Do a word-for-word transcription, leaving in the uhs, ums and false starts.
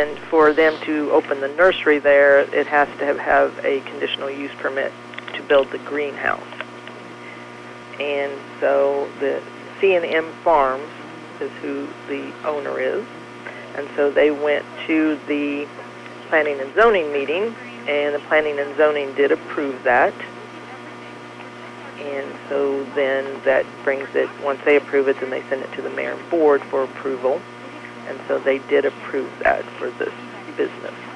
And for them to open the nursery there, it has to have, have a conditional use permit to build the greenhouse. And so the C and M Farms is who the owner is. And so they went to the Planning and Zoning meeting, and the Planning and Zoning did approve that. And so then that brings it, once they approve it, then they send it to the mayor and board for approval. And so they did approve that for this business.